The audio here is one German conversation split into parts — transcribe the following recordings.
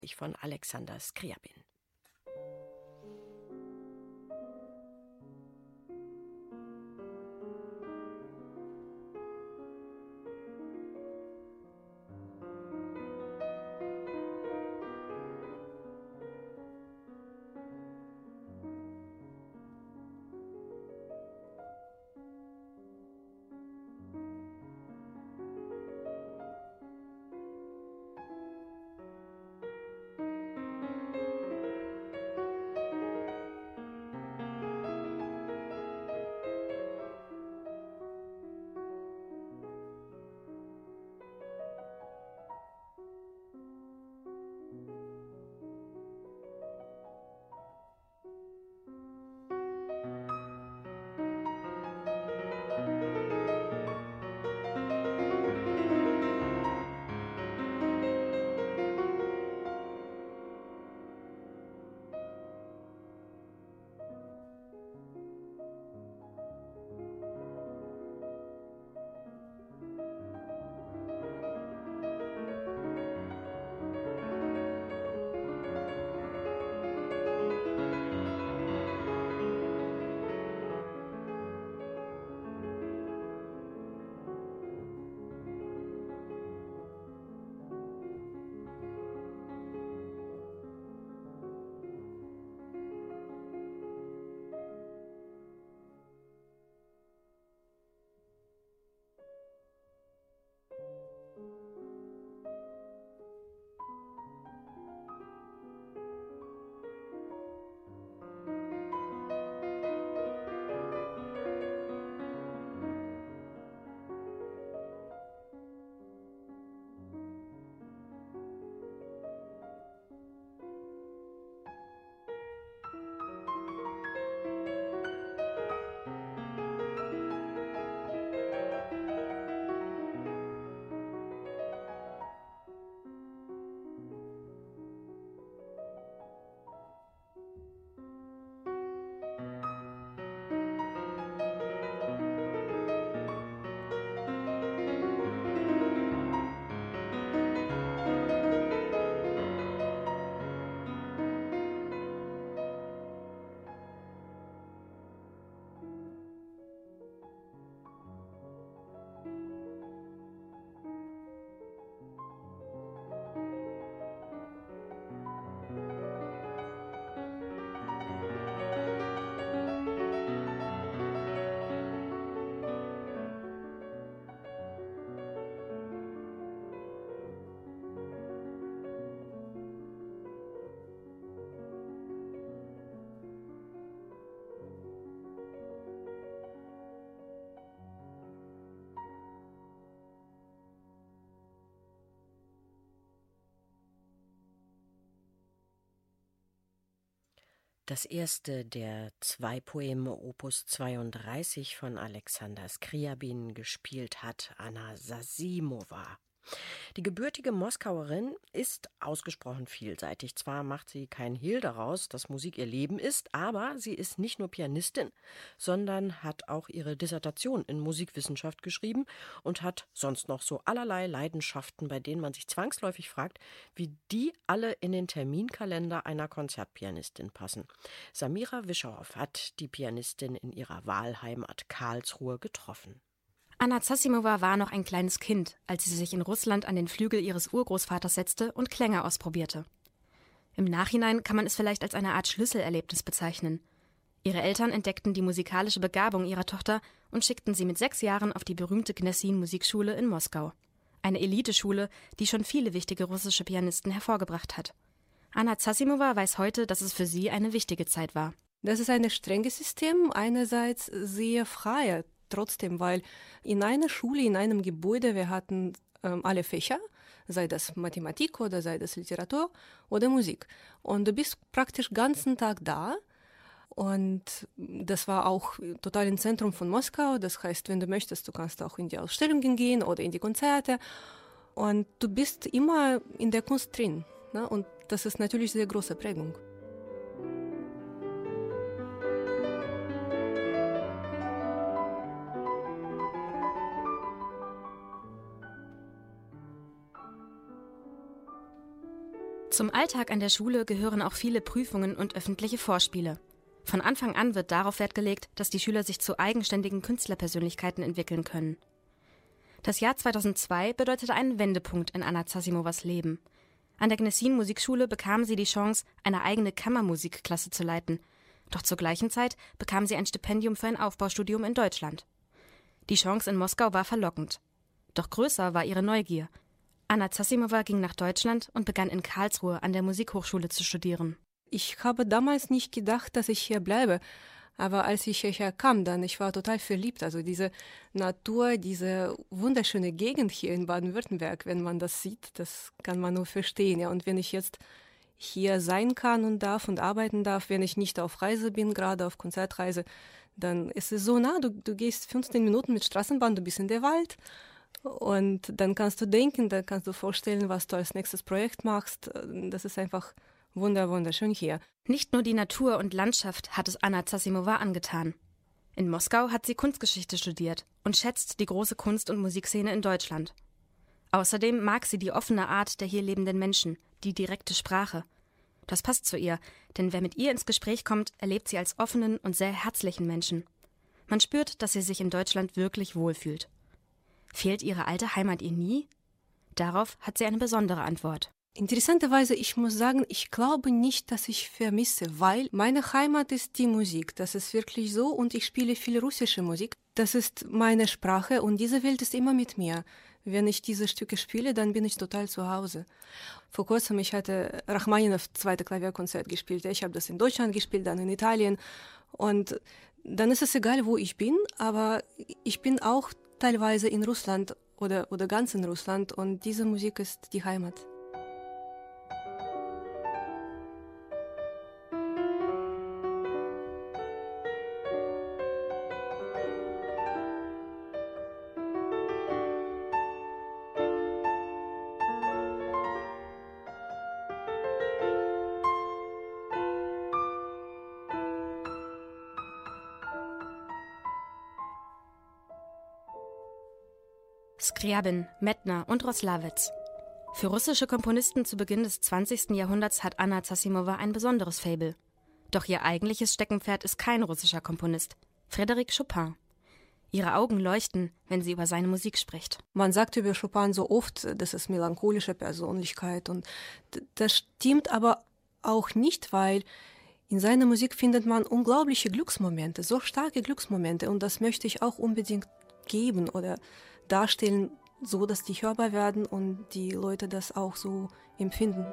von Alexander Scriabin. Das erste der 2 Poeme Opus 32 von Alexander Scriabin gespielt hat Anna Sasimova. Die gebürtige Moskauerin ist ausgesprochen vielseitig. Zwar macht sie kein Hehl daraus, dass Musik ihr Leben ist, aber sie ist nicht nur Pianistin, sondern hat auch ihre Dissertation in Musikwissenschaft geschrieben und hat sonst noch so allerlei Leidenschaften, bei denen man sich zwangsläufig fragt, wie die alle in den Terminkalender einer Konzertpianistin passen. Samira Wischerhoff hat die Pianistin in ihrer Wahlheimat Karlsruhe getroffen. Anna Sasimova war noch ein kleines Kind, als sie sich in Russland an den Flügel ihres Urgroßvaters setzte und Klänge ausprobierte. Im Nachhinein kann man es vielleicht als eine Art Schlüsselerlebnis bezeichnen. Ihre Eltern entdeckten die musikalische Begabung ihrer Tochter und schickten sie mit 6 Jahren auf die berühmte Gnessin-Musikschule in Moskau. Eine Eliteschule, die schon viele wichtige russische Pianisten hervorgebracht hat. Anna Sasimova weiß heute, dass es für sie eine wichtige Zeit war. Das ist ein strenges System, einerseits sehr frei, trotzdem, weil in einer Schule, in einem Gebäude, wir hatten alle Fächer, sei das Mathematik oder sei das Literatur oder Musik. Und du bist praktisch den ganzen Tag da. Und das war auch total im Zentrum von Moskau. Das heißt, wenn du möchtest, du kannst auch in die Ausstellungen gehen oder in die Konzerte. Und du bist immer in der Kunst drin. Ne? Und das ist natürlich eine sehr große Prägung. Zum Alltag an der Schule gehören auch viele Prüfungen und öffentliche Vorspiele. Von Anfang an wird darauf Wert gelegt, dass die Schüler sich zu eigenständigen Künstlerpersönlichkeiten entwickeln können. Das Jahr 2002 bedeutete einen Wendepunkt in Anna Zasimovas Leben. An der Gnessin Musikschule bekam sie die Chance, eine eigene Kammermusikklasse zu leiten. Doch zur gleichen Zeit bekam sie ein Stipendium für ein Aufbaustudium in Deutschland. Die Chance in Moskau war verlockend. Doch größer war ihre Neugier. Anna Zasimova ging nach Deutschland und begann in Karlsruhe an der Musikhochschule zu studieren. Ich habe damals nicht gedacht, dass ich hier bleibe. Aber als ich hierher kam, ich war total verliebt. Also diese Natur, diese wunderschöne Gegend hier in Baden-Württemberg, wenn man das sieht, das kann man nur verstehen. Ja. Und wenn ich jetzt hier sein kann und darf und arbeiten darf, wenn ich nicht auf Reise bin, gerade auf Konzertreise, dann ist es so nah. Du gehst 15 Minuten mit Straßenbahn, du bist in der Wald. Und dann kannst du denken, dann kannst du vorstellen, was du als nächstes Projekt machst. Das ist einfach wunderschön hier. Nicht nur die Natur und Landschaft hat es Anna Zasimova angetan. In Moskau hat sie Kunstgeschichte studiert und schätzt die große Kunst- und Musikszene in Deutschland. Außerdem mag sie die offene Art der hier lebenden Menschen, die direkte Sprache. Das passt zu ihr, denn wer mit ihr ins Gespräch kommt, erlebt sie als offenen und sehr herzlichen Menschen. Man spürt, dass sie sich in Deutschland wirklich wohlfühlt. Fehlt ihre alte Heimat ihr nie? Darauf hat sie eine besondere Antwort. Interessanterweise, ich muss sagen, ich glaube nicht, dass ich vermisse, weil meine Heimat ist die Musik. Das ist wirklich so und ich spiele viel russische Musik. Das ist meine Sprache und diese Welt ist immer mit mir. Wenn ich diese Stücke spiele, dann bin ich total zu Hause. Vor kurzem, ich hatte Rachmaninow zweite Klavierkonzert gespielt. Ich habe das in Deutschland gespielt, dann in Italien. Und dann ist es egal, wo ich bin, aber ich bin auch teilweise in Russland oder ganz in Russland und diese Musik ist die Heimat. Skrjabin, Medtner und Roslawitz. Für russische Komponisten zu Beginn des 20. Jahrhunderts hat Anna Zasimova ein besonderes Faible. Doch ihr eigentliches Steckenpferd ist kein russischer Komponist, Frédéric Chopin. Ihre Augen leuchten, wenn sie über seine Musik spricht. Man sagt über Chopin so oft, das ist melancholische Persönlichkeit und das stimmt aber auch nicht, weil in seiner Musik findet man unglaubliche Glücksmomente, so starke Glücksmomente und das möchte ich auch unbedingt geben oder darstellen, so dass die hörbar werden und die Leute das auch so empfinden.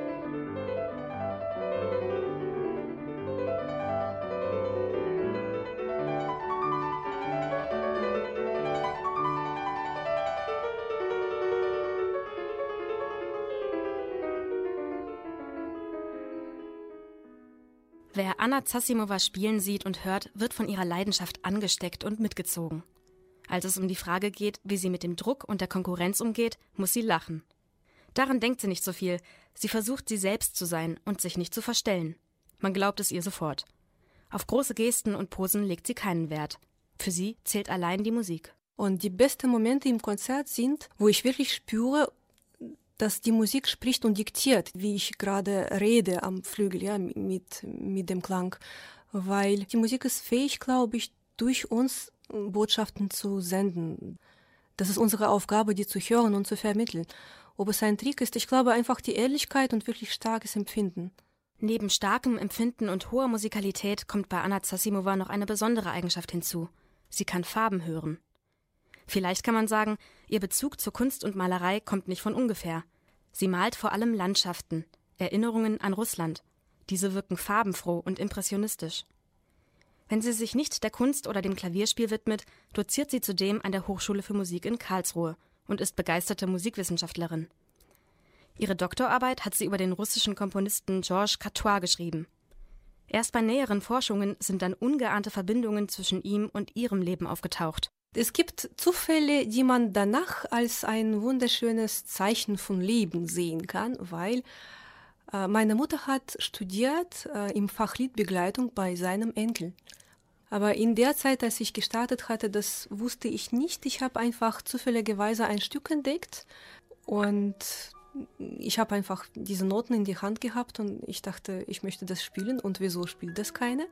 Wer Anna Zasimova spielen sieht und hört, wird von ihrer Leidenschaft angesteckt und mitgezogen. Als es um die Frage geht, wie sie mit dem Druck und der Konkurrenz umgeht, muss sie lachen. Daran denkt sie nicht so viel. Sie versucht, sie selbst zu sein und sich nicht zu verstellen. Man glaubt es ihr sofort. Auf große Gesten und Posen legt sie keinen Wert. Für sie zählt allein die Musik. Und die besten Momente im Konzert sind, wo ich wirklich spüre, dass die Musik spricht und diktiert, wie ich gerade rede am Flügel, ja, mit dem Klang. Weil die Musik ist fähig, glaube ich, durch uns Botschaften zu senden. Das ist unsere Aufgabe, die zu hören und zu vermitteln. Ob es ein Trick ist, ich glaube einfach die Ehrlichkeit und wirklich starkes Empfinden. Neben starkem Empfinden und hoher Musikalität kommt bei Anna Zasimova noch eine besondere Eigenschaft hinzu. Sie kann Farben hören. Vielleicht kann man sagen, ihr Bezug zur Kunst und Malerei kommt nicht von ungefähr. Sie malt vor allem Landschaften, Erinnerungen an Russland. Diese wirken farbenfroh und impressionistisch. Wenn sie sich nicht der Kunst oder dem Klavierspiel widmet, doziert sie zudem an der Hochschule für Musik in Karlsruhe und ist begeisterte Musikwissenschaftlerin. Ihre Doktorarbeit hat sie über den russischen Komponisten Georges Catois geschrieben. Erst bei näheren Forschungen sind dann ungeahnte Verbindungen zwischen ihm und ihrem Leben aufgetaucht. Es gibt Zufälle, die man danach als ein wunderschönes Zeichen von Leben sehen kann, weil meine Mutter hat studiert im Fach Liedbegleitung bei seinem Enkel. Aber in der Zeit, als ich gestartet hatte, das wusste ich nicht. Ich habe einfach zufälligerweise ein Stück entdeckt und Ich habe einfach diese Noten in die Hand gehabt und ich dachte, ich möchte das spielen und wieso spielt das keine?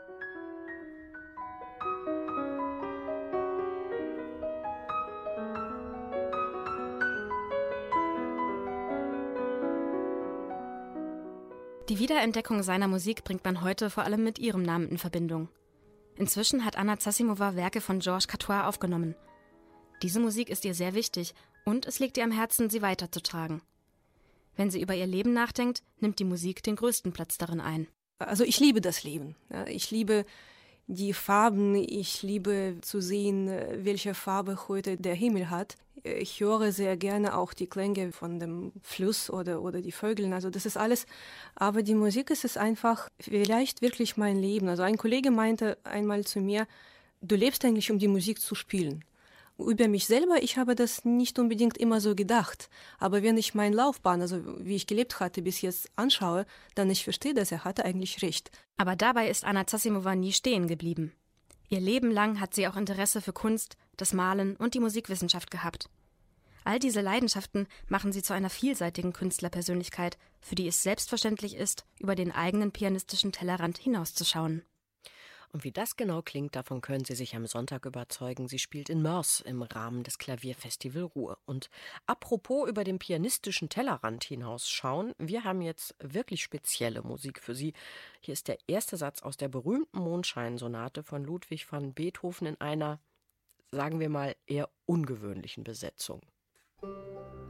Die Wiederentdeckung seiner Musik bringt man heute vor allem mit ihrem Namen in Verbindung. Inzwischen hat Anna Zasimova Werke von Georges Catois aufgenommen. Diese Musik ist ihr sehr wichtig und es liegt ihr am Herzen, sie weiterzutragen. Wenn sie über ihr Leben nachdenkt, nimmt die Musik den größten Platz darin ein. Also ich liebe das Leben. Ja, ich liebe die Farben, ich liebe zu sehen, welche Farbe heute der Himmel hat. Ich höre sehr gerne auch die Klänge von dem Fluss oder die Vögel. Also das ist alles. Aber die Musik ist es einfach vielleicht wirklich mein Leben. Also ein Kollege meinte einmal zu mir, du lebst eigentlich, um die Musik zu spielen. Über mich selber, ich habe das nicht unbedingt immer so gedacht. Aber wenn ich meine Laufbahn, also wie ich gelebt hatte, bis jetzt anschaue, dann ich verstehe, dass er hatte eigentlich recht. Aber dabei ist Anna Zasimova nie stehen geblieben. Ihr Leben lang hat sie auch Interesse für Kunst, das Malen und die Musikwissenschaft gehabt. All diese Leidenschaften machen sie zu einer vielseitigen Künstlerpersönlichkeit, für die es selbstverständlich ist, über den eigenen pianistischen Tellerrand hinauszuschauen. Und wie das genau klingt, davon können Sie sich am Sonntag überzeugen. Sie spielt in Moers im Rahmen des Klavierfestival Ruhr. Und apropos über den pianistischen Tellerrand hinausschauen, wir haben jetzt wirklich spezielle Musik für Sie. Hier ist der erste Satz aus der berühmten Mondscheinsonate von Ludwig van Beethoven in einer, sagen wir mal, eher ungewöhnlichen Besetzung.